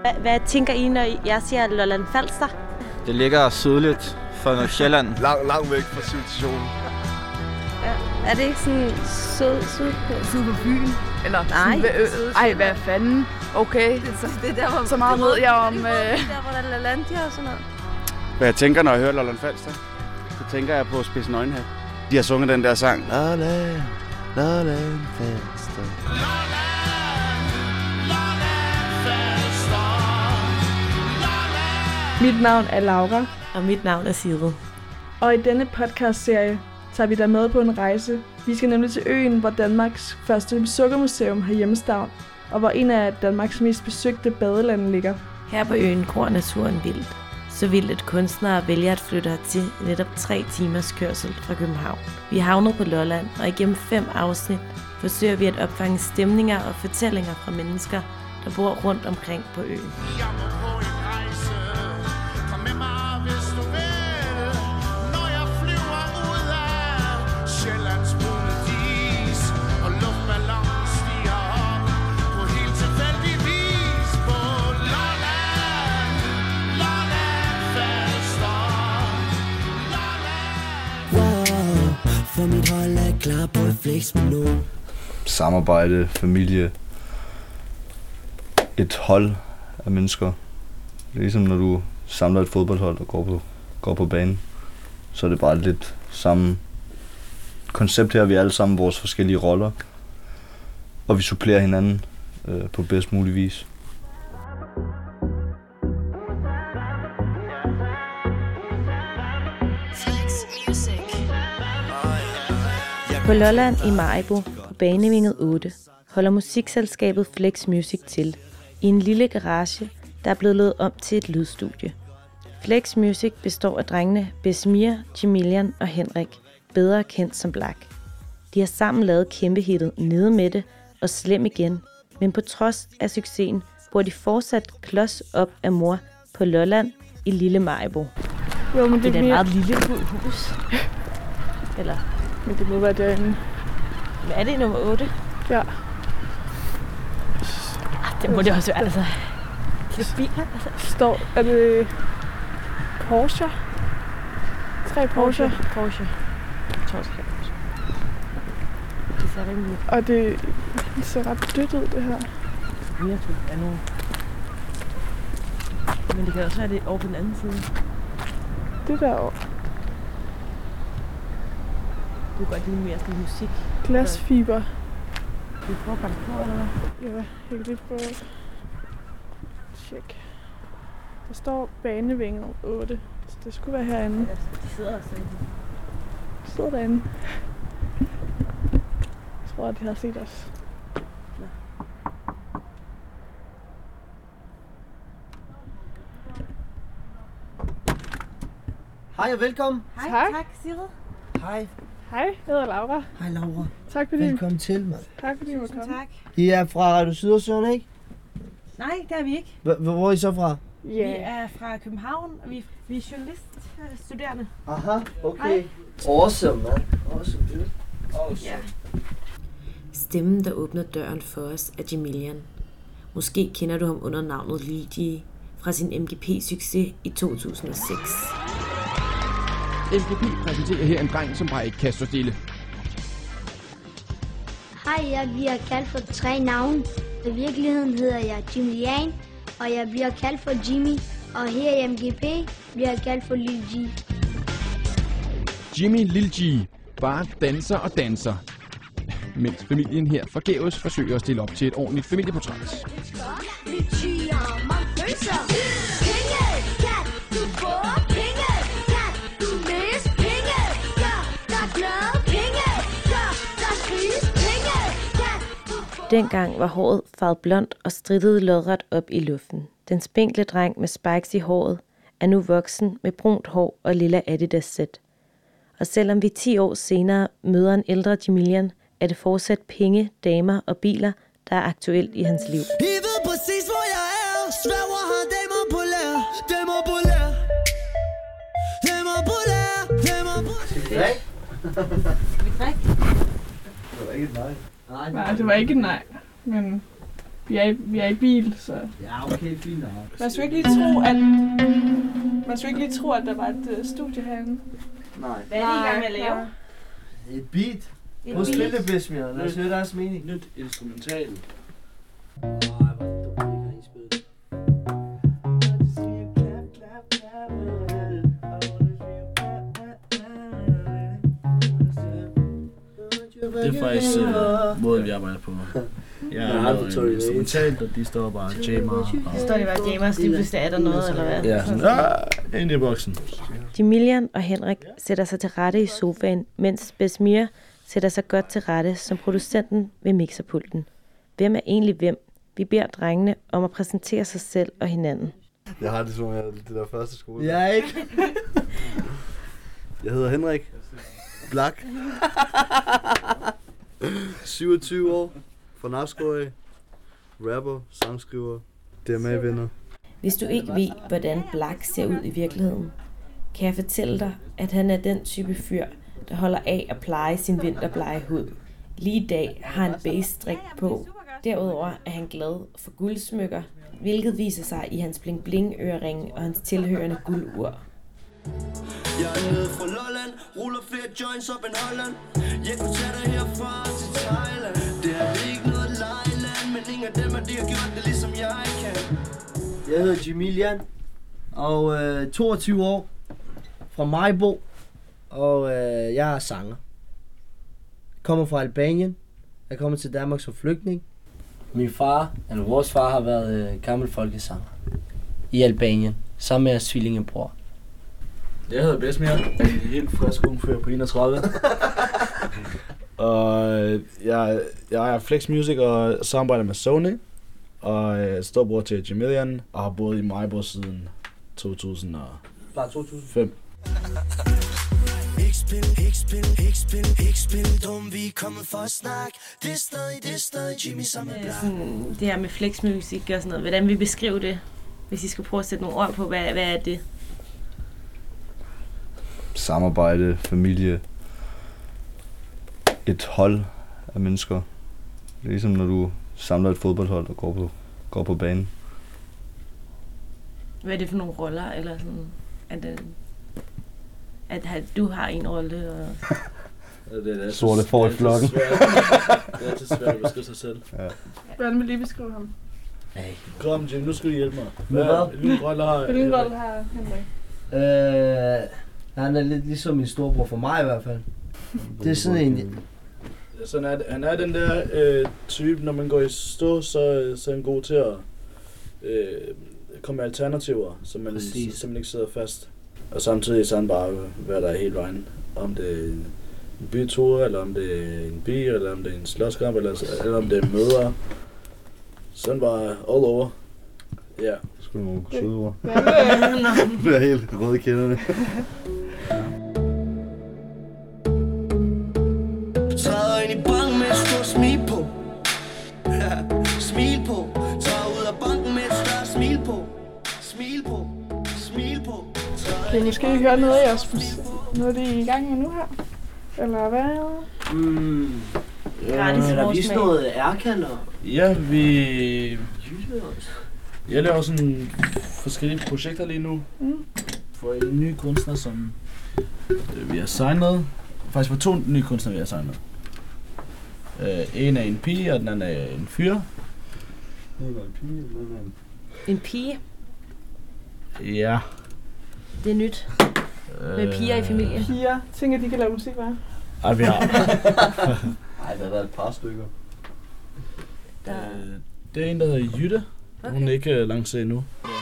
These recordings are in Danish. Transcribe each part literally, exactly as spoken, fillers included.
Hvad, hvad tænker I, når jeg siger Lolland Falster? Det ligger sydligt for Nordsjælland. Lang, lang væk fra civilisationen. Ja, er det ikke sådan sød, syd på? Syd på byen? Eller nej. Sådan, ej, hvad fanden? Okay, så, det er der, hvor, så meget ved jeg om... Øh... Det er der, hvor der er LaLandia og sådan noget. Hvad jeg tænker, når jeg hører Lolland Falster, så tænker jeg på Spidsen Øjenhat. De har sunget den der sang. Lolland, Lolland Falster. Mit navn er Laura. Og mit navn er Sigrid. Og i denne podcastserie tager vi dig med på en rejse. Vi skal nemlig til øen, hvor Danmarks første sukkermuseum har hjemstavn, og hvor en af Danmarks mest besøgte badelande ligger. Her på øen gror naturen vildt. Så vildt, at kunstnere vælger at flytte hertil i netop tre timers kørsel fra København. Vi er havnet på Lolland, og igennem fem afsnit forsøger vi at opfange stemninger og fortællinger fra mennesker, der bor rundt omkring på øen. For mit hold er klar på et flex med nogen. Samarbejde, familie, et hold af mennesker. Det er ligesom når du samler et fodboldhold og går på, går på banen. Så er det bare lidt samme koncept her. Vi er alle sammen vores forskellige roller. Og vi supplerer hinanden øh, på bedst mulig vis. På Lolland i Maribo på Banevinget otte holder musikselskabet Flex Music til i en lille garage, der er blevet lavet om til et lydstudie. Flex Music består af drengene Besmir, Jamilian og Henrik, bedre kendt som Black. De har sammen lavet kæmpehittet Nede med det og Slem igen, men på trods af succesen bor de fortsat klods op af mor på Lolland i lille Maribo. Jo, men det, det er et meget lille hus. Eller... Men det må være derinde. Men er det i nummer otte? Ja. Ah, det må det også være, altså. Det er biler, altså. Står, er det Porsche? Tre Porsche. Porsche. Jeg tror også, det er Porsche. Det ser rimelig. Og det, det ser ret dødt ud, det her. Virkelig er nu. Men det kan også være det over på den anden side. Det derovre. Du kan godt lide mere sådan musik. Glasfiber. Skal vi prøve at banke på, eller hvad? Ja, jeg kan lige prøve at tjekke. Der står Banevinget otte, så det skulle være herinde. Ja, de sidder også derinde. De sidder derinde. Jeg tror, at de har set os. Ja. Hej og velkommen. Hej, tak. tak Sigrid. Hej. Hej, jeg hedder Laura. Hej Laura. Tak fordi, Velkommen til, mand. tak fordi I måtte Tusind komme. tak. I er fra Radio Sydersøen, ikke? Nej, det er vi ikke. H- hvor er I så fra? Vi Ja. er fra København, og vi, vi er journaliststuderende. Aha, okay. Hej. Awesome, man. Awesome, dude. Awesome. Ja. Stemmen, der åbner døren for os, er Jamilian. Måske kender du ham under navnet Lil G fra sin M G P-succes i to tusind og seks. M G P præsenterer her en dreng, som bare ikke kan stå stille. Hej, jeg bliver kaldt for tre navne. I virkeligheden hedder jeg Jamilian, og jeg bliver kaldt for Jimmy. Og her i M G P bliver jeg kaldt for Lil G. Jimmy Lil G bare danser og danser. Mens familien her forgæves forsøger at stille op til et ordentligt familieportræt. Dengang var håret farvet blondt og strittede lodret op i luften. Den spinkle dreng med spikes i håret er nu voksen med brunt hår og lilla Adidas-sæt. Og selvom vi ti år senere møder en ældre Jamilian, er det fortsat penge, damer og biler, der er aktuelt i hans liv. I ved præcis, hvor jeg er. Sværger har damer på lær. Damer på lær. Damer på lær. Damer på lær. Skal vi drikke? Skal vi drikke? Det var ikke et nej. Nej, det var ikke et nej, men Vi er, i, vi er i bil, så... Ja, okay, fint nok. Man skulle ikke lige tro, at... Man skulle ikke lige tro, at der var et uh, studie herinde. Nej. Hvad er det, I er i gang med at lave? Et beat. Et Prøv at spille beat. det, Besmir. Lad os høre deres mening. Nyt instrumental. Det er faktisk øh, måden, vi arbejder på. Jeg har lavet en instrumentalt, og de står bare og jammer. Så står de bare og jammer, og lige pludselig er der noget, eller hvad? Ja, sådan, ah, ind i boksen. Jamilian og Henrik sætter sig til rette i sofaen, mens Besmir sætter sig godt til rette som producenten ved mixerpulten. Hvem er egentlig hvem? Vi beder drengene om at præsentere sig selv og hinanden. Jeg har det som jeg det der første skole. Jeg er ikke. Jeg hedder Henrik. Black. syvogtyve år. Fra Napskov. Rapper, sangskriver, D M A-vinder. Hvis du ikke ved, hvordan Black ser ud i virkeligheden, kan jeg fortælle dig, at han er den type fyr, der holder af at pleje sin vinterblege hud. Lige i dag har han base-strik på. Derudover er han glad for guldsmykker, hvilket viser sig i hans bling-bling-øreringe og hans tilhørende guldur. Jeg er nede fra Lolland, ruller flere joints op end Holland. Jeg kunne tage dig herfra til Thailand. Det er ikke noget lejland, men ingen af dem har de har gjort det ligesom jeg kan. Jeg hedder Jamilian, og øh, toogtyve år, fra Majbo, og øh, jeg er sanger. Jeg kommer fra Albanien. Jeg kommer til Danmark som flygtning. Min far, eller vores far, har været øh, gammel folkesanger i Albanien, sammen med hans tvillingebror. Jeg hedder Besmir, en helt frisk ung fyr på enogtredive. Og jeg, jeg er Flex Music og samarbejder med Sony. Og jeg er storbror til Jamilian og har boet i Majbo siden to tusind og fem. Ikke spil, ikke spil, ikke spil, ikke spil dum, vi er kommet for at snakke. Det er stadig, det er stadig Jimmy som er Black. Sådan, det her med Flex Music og sådan noget, hvordan vi beskriver det, hvis I skal prøve at sætte nogle ord på, hvad, hvad er det? Samarbejde, familie, et hold af mennesker. Det er ligesom når du samler et fodboldhold og går på, går på banen. Hvad er det for nogle roller, eller sådan, at, at, at du har en rolle, og... Ja, det er sorte får i flokken. Det er altid svært at beskrive sig selv. Ja. Hvordan vil I beskrive ham? Hey. Kom, Jim, nu skal du hjælpe mig. Med hvad? Hvilken rolle har Hvilken rolle har Henrik? Øh, han er lidt ligesom min storebror for mig i hvert fald. Det er sådan en... Sådan er, han er den der øh, type, når man går i stå, så, så er han god til at øh, komme med alternativer, så man, så man ikke sidder fast. Og samtidig så er han bare, hvad der er hele vejen. Om det er en bytur, eller om det er en bil, eller om det er en slåskamp, eller, eller om det er møder. Sådan bare all over. Ja. Yeah. Sgu nogle søde ord. Nu bliver jeg helt rød i kinderne. Træder ind i banken med et stort smil på. Ja, smil på. Træder ud af banken med et større smil på. Smil på. Smil på. Kan I måske høre noget af jeres musik? Noget, det I er i gang med nu her? Eller hvad? Mm. Gratis Er der forsmag. vist noget Erkan og... Ja, vi... Jeg laver sådan forskellige projekter lige nu. Mm. For en ny kunstner, som øh, vi har signet. Faktisk for to nye kunstnere, vi har signet. Øh, en er en pige, og den anden er en fyr. En pige? Ja. Det er nyt. Med piger i familien. Piger. Tænker, de kan lave musik, hva'? Ej, vi har. Ej, der er et par stykker. Der... Øh, det er en, der hedder Jytte. Okay. Hun er ikke uh, langt til endnu.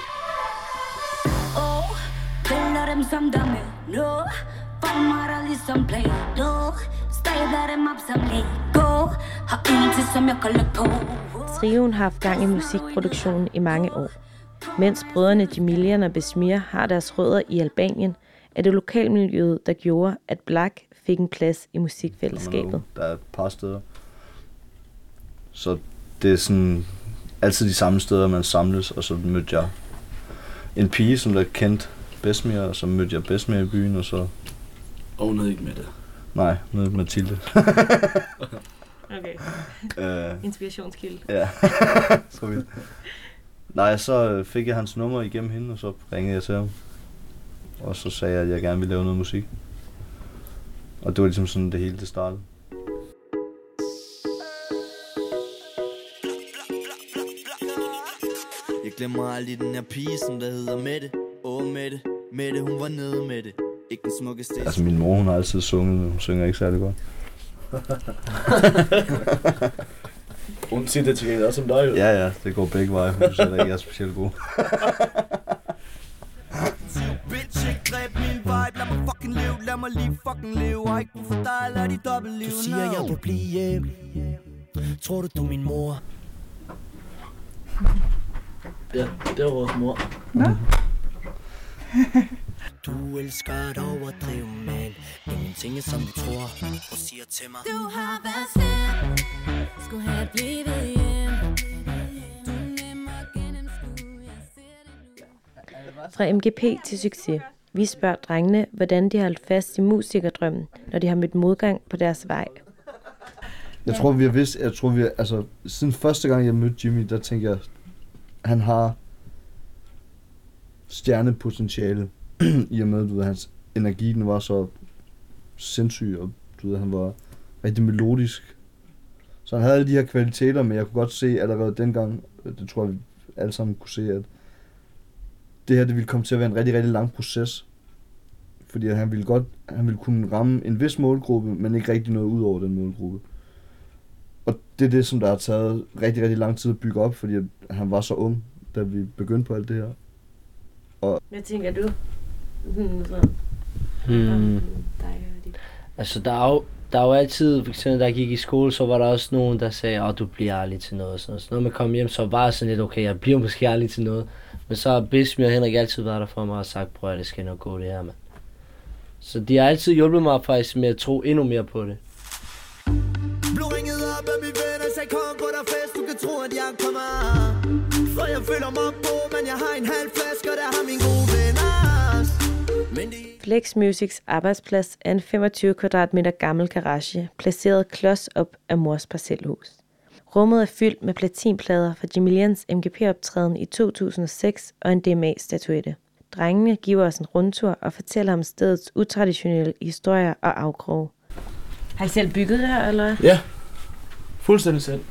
Åh, piller dem som der med nå. Former der ligesom Play-Doh. Stabler dem op som Lego. Har en til, som jeg kan lægge på. Trioen har haft gang i musikproduktionen i mange år. Mens brødrene Jamilian og Besmir har deres rødder i Albanien, er det lokalmiljøet, der gjorde, at Black fik en plads i musikfællesskabet. Der er et par steder. Så det er sådan altid de samme steder, man samles, og så mødte jeg en pige, som der kendte Besmir, og så mødte jeg Besmir i byen, og så... Og hun havde ikke med det. Nej, med Mathilde. Okay. Øh, Inspirationskilde. Ja, så vildt. Nej, så fik jeg hans nummer igennem hende, og så ringede jeg til ham. Og så sagde jeg, at jeg gerne ville lave noget musik. Og det var ligesom sådan, det hele det startede. Jeg glemmer aldrig den her pige, som der hedder Mette. Åh, Mette, Mette, hun var nede med det. Ikke den smukkeste. Altså min mor, hun har altid sunget, men hun synger ikke særlig godt. Hun siger det til gengæld også som dig, jo. Ja, ja, det går begge veje. Hun synes heller ikke, jeg er specielt god. Bitch, jeg greb min vibe. Lad mig fucking leve, lad mig lige fucking leve. Har ikke brug for dig, lad dit dobbelt leve. Du siger, jeg vil blive hjem. Tror du, du er min mor? Ja, det var vores mor. Nå. Du elsker at overdrive, men ingenting er som du tror. Og siger til mig, Du har været slem, skulle have blivet hjem. Du nemmer gennemskue, jeg ser det. Fra M G P til succes. Vi spørger drengene, hvordan de har holdt fast i musikerdrømmen, når de har mødt modgang på deres vej. Jeg tror, vi har vidst, jeg tror, vi har, altså, siden første gang, jeg mødte Jimmy, der tænkte jeg, han har stjernepotentiale, i og med, du ved, hans energi, den var så sindssyg, og du ved, han var rigtig melodisk. Så han havde alle de her kvaliteter, men jeg kunne godt se allerede dengang, det tror jeg, vi alle sammen kunne se, at det her, det ville komme til at være en rigtig, rigtig lang proces. Fordi han ville godt, han ville kunne ramme en vis målgruppe, men ikke rigtig noget ud over den målgruppe. Og det er det, som der har taget rigtig, rigtig lang tid at bygge op, fordi han var så ung, da vi begyndte på alt det her. Og Hvad tænker du? Hmm, sådan. Hmm. Altså, der er, jo, der er jo altid, for eksempel, da jeg gik i skole, så var der også nogen, der sagde, at du bliver aldrig til noget. Så når man kom hjem, så var det sådan lidt, okay, jeg bliver måske aldrig til noget. Men så har Bismi og Henrik altid været der for mig og sagt, prøv at det skal nok gå det her, mand. Så de har altid hjulpet mig faktisk med at tro endnu mere på det. Blev ringet op af mine venner, sagde kom på der fest, du kan tro at jeg kommer. For jeg føler mig på, men jeg har en halv flaske, og der har mine gode venner. Flex Musics arbejdsplads er en femogtyve kvadratmeter gammel garage, placeret klods op af mors parcelhus. Rummet er fyldt med platinplader fra Jamilians M G P-optræden i to tusind og seks og en D M A-statuette. Drengene giver os en rundtur og fortæller om stedets utraditionelle historier og afkroge. Har I selv bygget det her, eller? Ja, fuldstændig selv.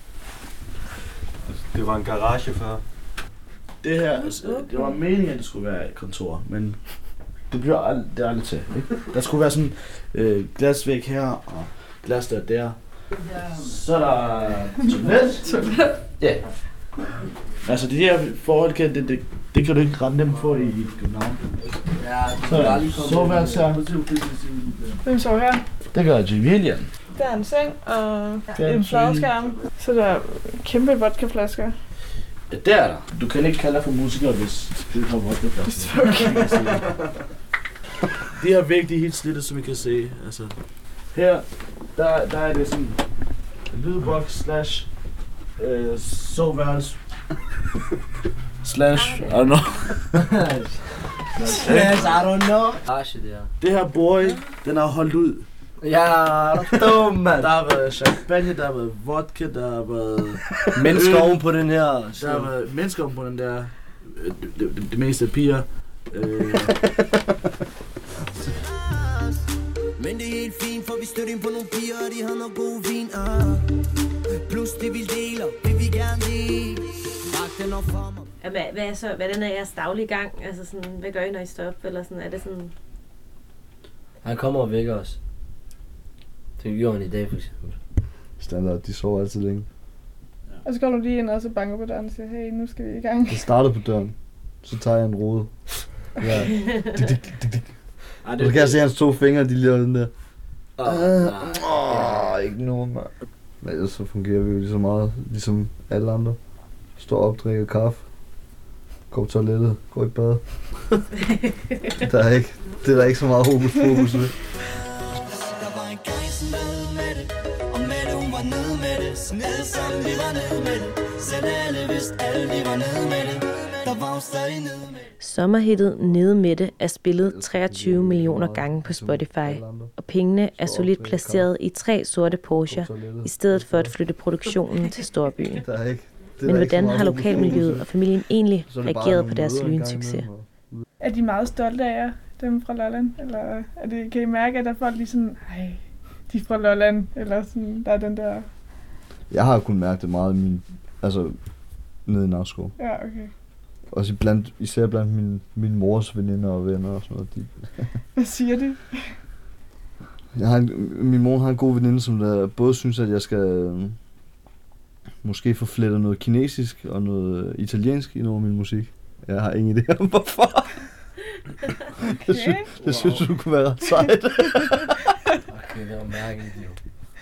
Det var en garage før. Det her, altså, det var meningen, at det skulle være et kontor, men det bliver ald- det er aldrig til. Ikke? Der skulle være sådan øh, glasvæg her og glas der der. Så er der toilet. Ja. Altså det her forhold kan, det, det, det kan du ikke ret nemt få i København. Ja, så er der soveværelse her. Hvem sover her? Det gør Jamilian. Der er en seng og Der er en en fladskærm. Så der er kæmpe vodkaflasker. Ja, der er der. Du kan ikke kalde dig for musiker, hvis du ikke har vodkaflasker. Okay. De her væg, de er helt slidte, som I kan se. Altså, her, der, der er det sådan en lydboks slash øh, soveværelse slash, I don't know. Slash, I don't know. Garage, det her. Det her bord, den har holdt ud. Ja, dum, mand. Der har været champagne, der har været vodka, der har været mennesker oven på den her. Der har været mennesker oven på den der. Det, det, det, det meste af piger. Øh. Men det er helt fint, for vi støtter ind på nogle piger, og de har noget god vin. Uh. Plus det vi deler, det vi gerne dele. Rak den op for mig. Hvad, hvad er så, hvordan er jeres daglige gang? Altså sådan, hvad gør I, når I står op? Eller sådan, er det sådan... Han kommer og vækker os. Det gjorde han i dag, for eksempel. Standard, de sover altid længe. Og så går du lige ind og så banker på døren og siger, hey, nu skal vi i gang. Jeg starter på døren, så tager jeg en rode. Ja. Dik, dik, dik, dik. Og så kan jeg se hans to fingre, de laver den der. Åh, oh, ikke nogen, mand. Men ellers så fungerer vi jo lige så meget, ligesom alle andre. Står op, drikker kaffe, går på toilettet, går i bad. Der er ikke, det er der ikke så meget hokus pokus ved. Og Mette, hun var nede med det. Nede sammen, vi var nede med det. Selv alle vidste, alle vi var nede med det. der var hun stadig nede med. Sommerhittet Nede med det er spillet treogtyve millioner gange på Spotify, og pengene er solidt placeret i tre sorte Porsche, i stedet for at flytte produktionen til storbyen. Men hvordan har lokalmiljøet og familien egentlig reageret på deres lynsucces? Er de meget stolte af jer, dem fra Lolland? Eller er det, kan I mærke, at der er folk lige sådan, ej, de er fra Lolland, eller sådan, der er den der... Jeg har kun mærket det meget i min, altså, nede i Nakskov. Ja, okay. Også blandt, især blandt min, min mors veninder og venner og sådan noget. De... Hvad siger de? Jeg har en, min mor har en god veninde, som der både synes, at jeg skal øh, måske få flettet noget kinesisk og noget italiensk i noget af min musik. Jeg har ingen idé om, hvorfor. Okay. Det, sy- det wow. synes du kunne være ret sejt. Okay, det var mærkeligt, jo.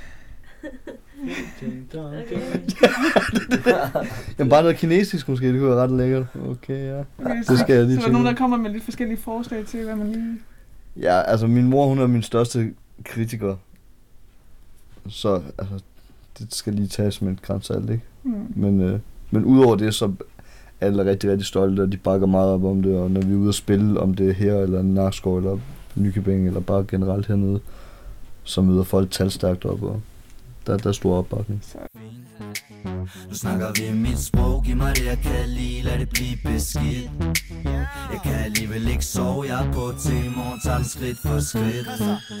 Jamen bare noget kinesisk måske, det kunne være ret lækkert. Okay, ja. Okay, det skal jeg lige så der er nogen, der kommer med lidt forskellige forslag til, hvad man lige... Ja, altså min mor, hun er min største kritiker. Så altså, det skal lige tages med et grænsalt, ikke? Mm. Men, øh, men udover det, så er alle rigtig, rigtig stolte, og de bakker meget op om det. Og når vi er ude at spille, om det er her, eller Nakskov, eller Nykøbing, eller bare generelt hernede, så møder folk talstærkt op, og der, der er stor opbakning. Nu snakker vi mit sprog, giv mig det jeg kan lide, lad det blive beskidt. Jeg kan alligevel ikke sove, jeg er på til i morgen, tager det skridt for skridt.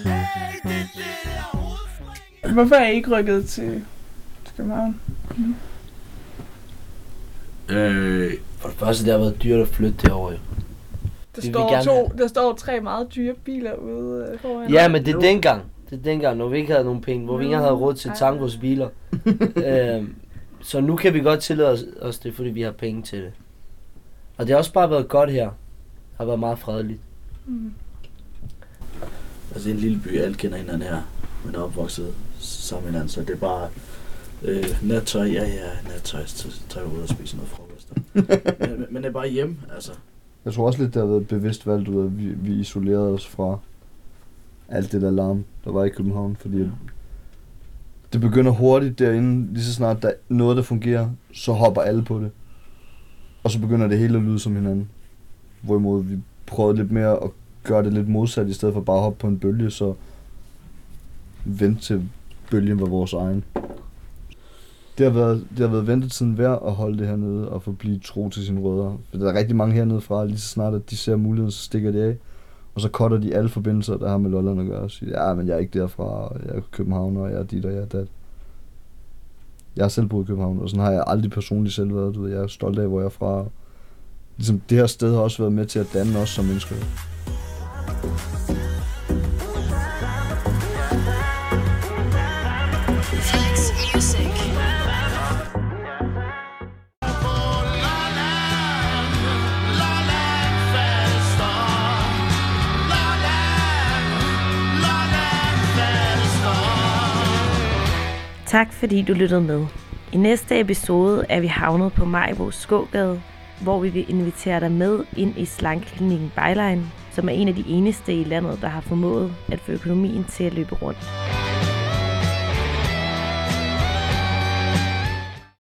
Hvorfor er I ikke rykket til København? Mm. Øh, for det første, det har været dyrt at flytte derovre. Der står, to, der står tre meget dyre biler ude øh, foran. Ja, men det er dengang. Det er dengang, når vi ikke havde nogen penge, hvor vi ikke havde råd til Tangos biler. øhm, så nu kan vi godt tillade os, os det, fordi vi har penge til det. Og det har også bare været godt her. Det har været meget fredeligt. Mm. Altså en lille by, alle kender hinanden her. Man er opvokset sammen med hinanden, så det er bare øh, nattøj, ja ja, nattøj, så tager vi ud og spiser noget frokost. men, men det er bare hjemme, altså. Jeg tror også lidt, det har været bevidst valgt ud af, at vi, vi isolerede os fra alt det der larm, der var i København, fordi ja. Det begynder hurtigt derinde, lige så snart der er noget, der fungerer, så hopper alle på det. Og så begynder det hele at lyde som hinanden. Hvorimod vi prøvede lidt mere at gøre det lidt modsat, i stedet for bare at hoppe på en bølge, så vente til bølgen var vores egen. Det har været, det har været ventetiden værd at holde det hernede og forblive tro til sine rødder. For der er rigtig mange hernede fra, lige så snart at de ser muligheden, så stikker de af. Og så cutter de alle forbindelser, der har med Lolland at gøre, og siger, ja, men jeg er ikke derfra, og jeg er københavner, og jeg er dit, og jeg er dat. Jeg har selv boet i København, og sådan har jeg aldrig personligt selv været. Du ved, jeg er stolt af, hvor jeg er fra. Ligesom, det her sted har også været med til at danne os som mennesker. Tak fordi du lyttede med. I næste episode er vi havnet på Majbos Skågade, hvor vi vil invitere dig med ind i slankklinikken Byline, som er en af de eneste i landet, der har formået at få økonomien til at løbe rundt.